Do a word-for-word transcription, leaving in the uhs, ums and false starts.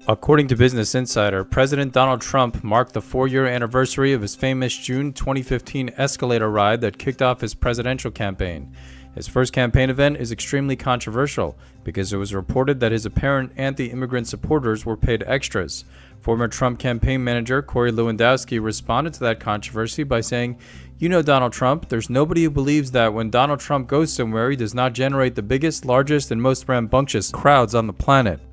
According to Business Insider, President Donald Trump marked the four-year anniversary of his famous June twenty fifteen escalator ride that kicked off his presidential campaign. His first campaign event is extremely controversial because it was reported that his apparent anti-immigrant supporters were paid extras. Former Trump campaign manager Corey Lewandowski responded to that controversy by saying, "You know Donald Trump, there's nobody who believes that when Donald Trump goes somewhere he does not generate the biggest, largest, and most rambunctious crowds on the planet."